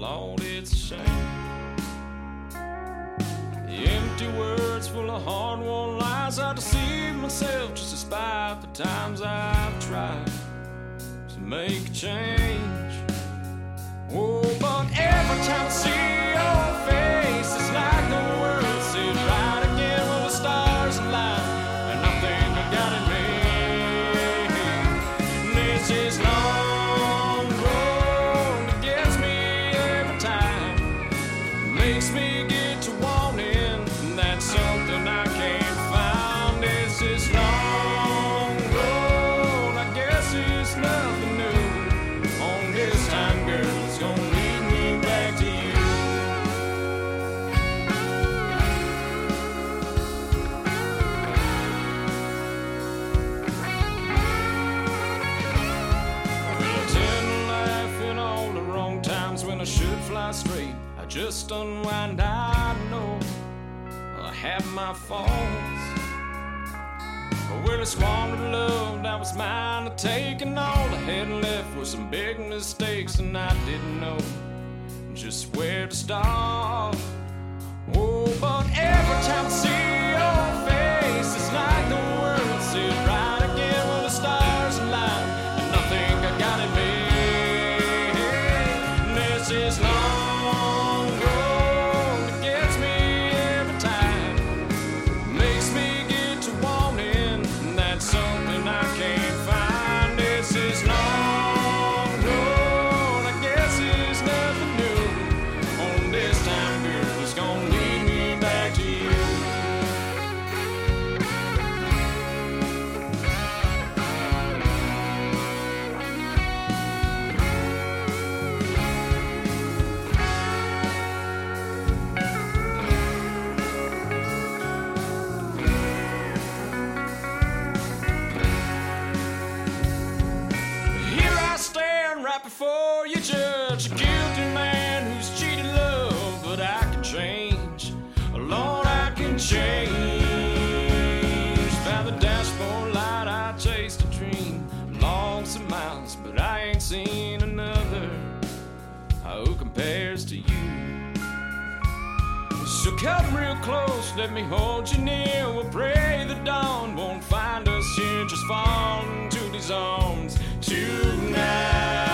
Lord, it's a shame. The empty words full of hard-won lies, I deceive myself just despite the times I've tried to make a change. Oh, but every time I see your face, it's like the world sits right again when the stars align, and I think I got it made. This is long road that gets me every time, makes me get to wanting, and that's something I can't find. This is long road, I guess it's nothing new. On this time, girl, it's gonna lead me back to you. Well, I tend to laugh in all the wrong times when I should fly straight. I just unwind, I know I have my faults. Well, I squandered love that was mine to take, and all I had left was some big mistakes, and I didn't know just where to start. Oh, but every time I see your face, it's like the world sits right again when the stars align, and I think I got it made. This is long road that gets me every time, makes me get to wanting, and that's something I can't find. This is long road, I guess it's nothing new. On this time, girl, it's gonna lead me back to you. Here I stand right before you, judge, a guilty man who's cheated love, but I can change. Lord, I can change. By the dashboard light, I chased a dream, long some miles, but I ain't seen another who compares to you. So come real close, let me hold you near. We'll pray the dawn won't find us here, just fall into these arms tonight.